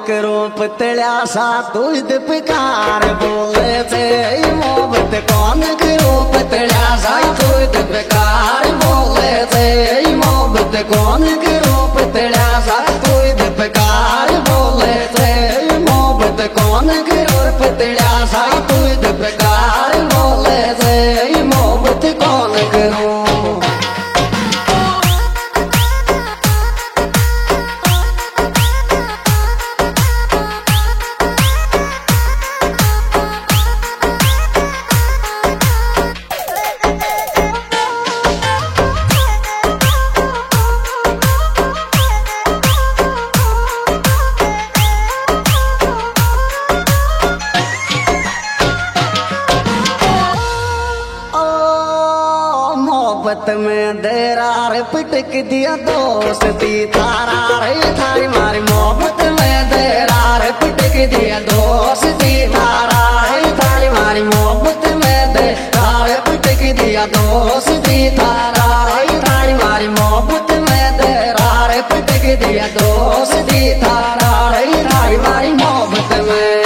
रूप तळ्यासा तुझ पिकार बोले थे मोहब्बत कौन के रूप तळ्यासा तुझ पिकार बोले थे मोहब्बत कौन के रूप तळ्यासा तुझ पिकार बोले थे मोहब्बत कौन के रूप तळ्यासा तुझ पिकार बोले थे मोहब्बत कौन के रूप मोहब्बत में दरार पिटक दिया दोस्ती तारा रे थारी मारी मोहब्बत में दरार पिटक दिया दोस्ती तारा रे थारी मारी मोहब्बत में दरार पिटक दिया दोस्ती तारा रे थारी मारी मोहब्बत में दरार पिटक दिया दोस्ती तारा रे थारी मारी मोहब्बत में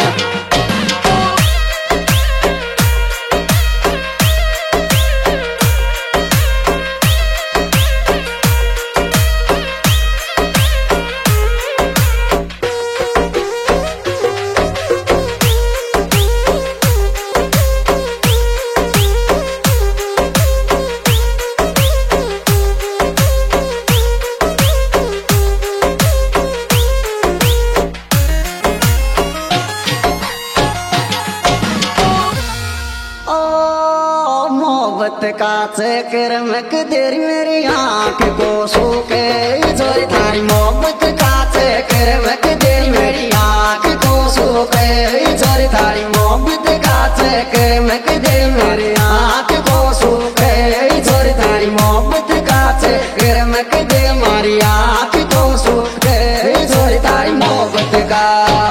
काचे करमक देरी मेरी आँख को सूखे जोरी थारी मोहब्बत काचे करमक देरी मेरी आँख को सूखे जोरी थारी मोहब्बत काचे करमक देरी मेरी आँख को सूखे जोरी थारी मोहब्बत काचे करमक दे मारी आँख को सूखे जोरी थारी मोहब्बत का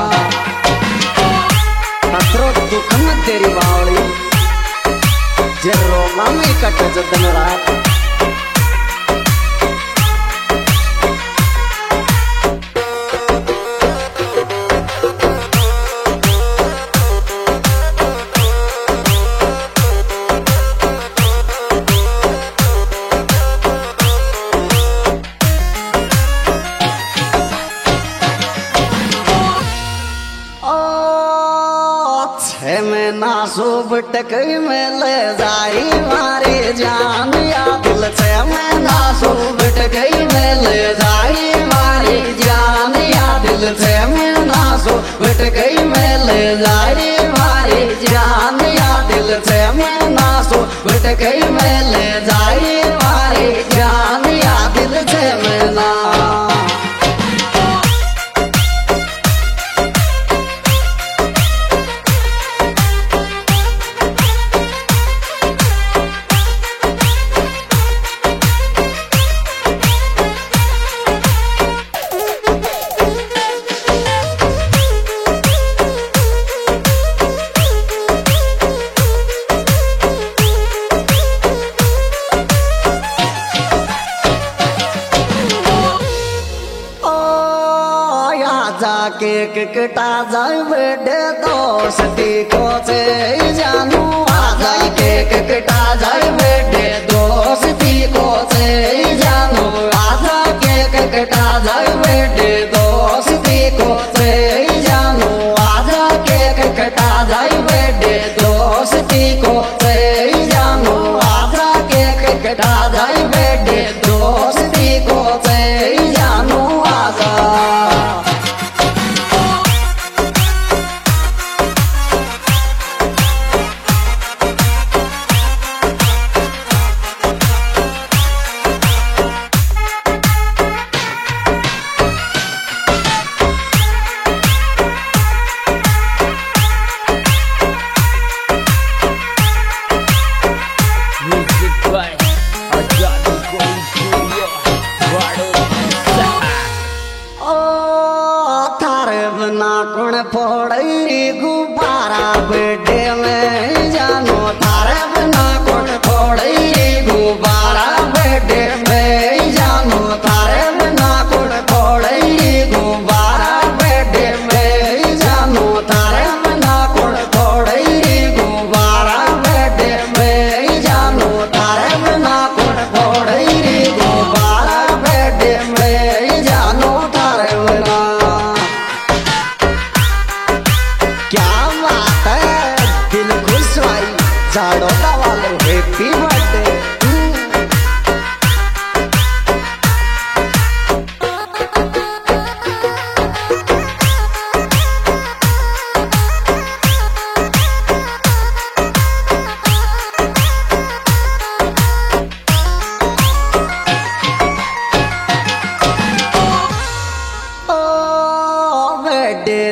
पत्रों दुख मत तेरी बावली जरो मामी कट जतन रात में नासो बटक में ले जाई मारे जान या दिल से में नासो बटक में ले जाई मारे जान या दिल से में नासो बटक में ले जाई मारे जान या दिल से में नासो बटक में ले जाई मारे जान या दिल से में ना केक कटा जाए बेटे दोस्ती को से जानू आ जाए केक कटा जाए बेटे दोस्ती को से जानू आ जाए केक कटा जाए बेटे दोस्ती को से जानू आ जाए केक कटा जाए बेटे दोस्ती को से जानू आ जाए केक कटा जाए बेटे दोस्ती को से जानू आ जाए Music by Ajadi Koi Surya Vado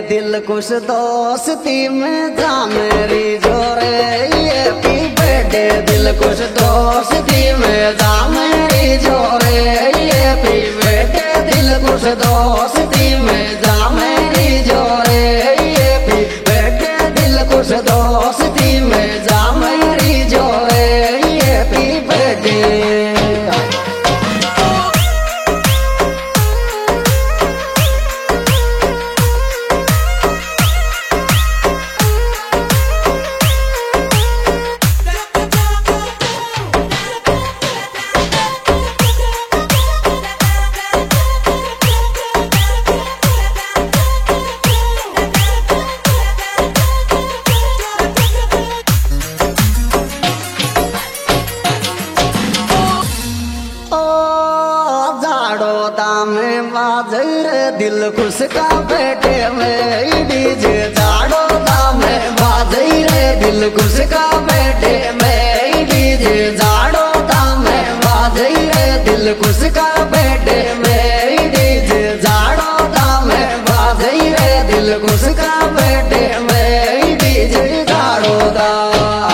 दिल खुश दोस्ती में जा मेरी जोरे हैप्पी बर्थडे दिल खुश दोस्ती में जा मेरी जोरे हैप्पी बर्थडे दिल खुश दोस्ती में जा मेरी जोरे हैप्पी बर्थडे दिल खुश दोस्ती में जा मेरी जोरे हैप्पी बर्थडे। दिल खुश का बेटे में डीजे झाड़ो दाम बाजे रे दिल खुश का बेटे में डीजे झाड़ो दाम बाजे रे दिल खुश का बेटे में डीजे झाड़ो दाम बाजे रे दिल खुश का बेटे में डीजे झाड़ो दाम।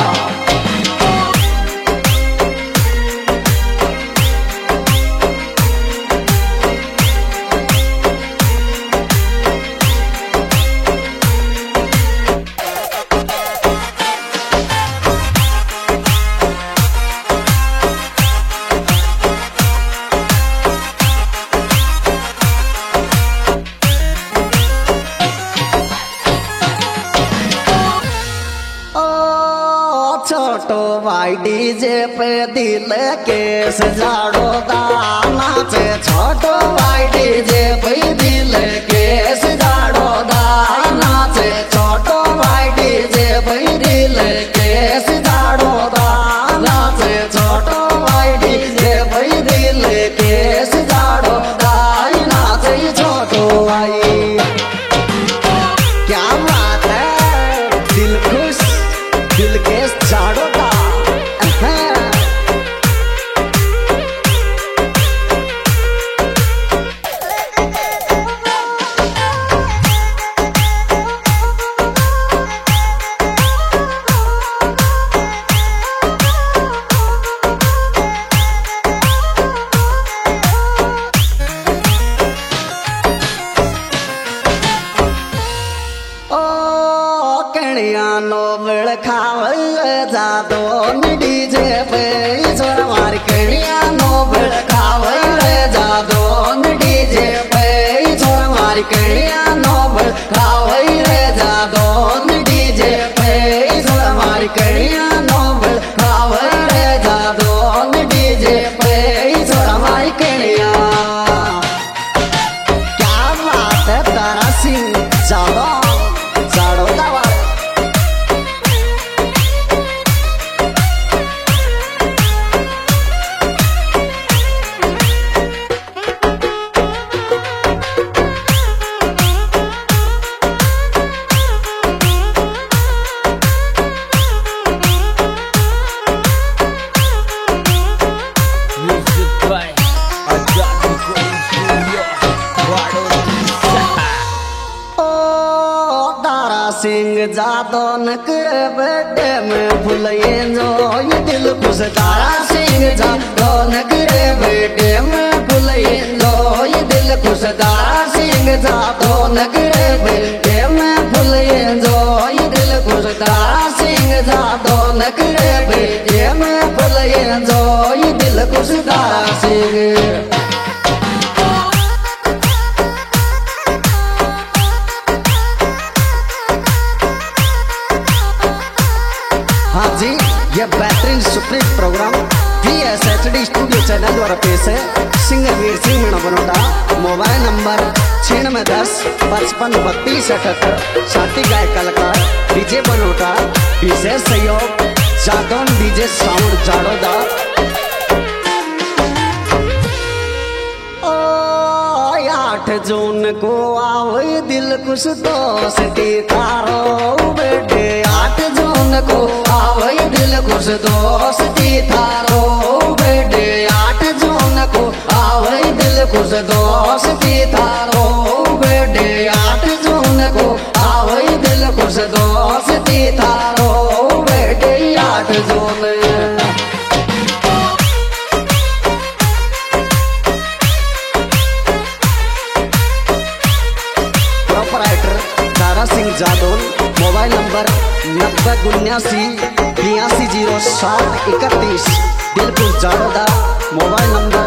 छोटो भाई डीजे पे दिल के सजाड़ो दाना से छोटो भाई डीजे पे दिल के सजाड़ो दाना से छोटो भाई डीजे पे दिल के सजाड़ो दाना से छोटो भाई डीजे पे दिल के सजाड़ो दाना से छोटो भाई। क्या बात है दिल खुश दिल के झाड़ो का नोबल खावल जादो डीजे पे छोरा मार कड़िया नोबल खावल जादो डीजे पे छोरा मार कड़िया नोबल खावल जादो डीजे पे छोरा मार कड़िया नोबल खावल जादो डीजे पे छोरा मार कड़िया। क्या बात है तारा सिंह जादो जाड़ो दावा सिंह जादो नकर बेटे में भूलिए जो ये दिल खुश तारा सिंह जादो नकर बेटे में भूलिए जो ये दिल खुश तारा सिंह जादो नकर बेटे में भूलिए जो ये दिल खुश तारा सिंह जादो नकर बेटे में भूलिए जो ये दिल खुश तारा सिंह। हाँ जी ये बेहतरीन supreme program VSHD studio channel द्वारा पेश है। Singer Veer Singh Meena Banota mobile number 9610553278 साथी गायक कलाकार डीजे बनोटा विशेष सहयोग जादौन डीजे साउंड जाड़ोदा। 8 जून को आवे दिल खुश दोस्ती तारो बेटे 8 जून को आवे दिल खुश दोस्ती थारो बेटे 8 जून को आवे दिल खुश दोस्ती थारो बेटे 8 जून को जोने। Proprietor Tara Singh Jadaun, mobile number 9079820731, Dilkush Jadoda, mobile number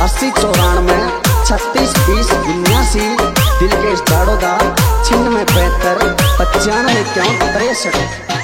8094362079, Dilkesh Jadoda, 96759563।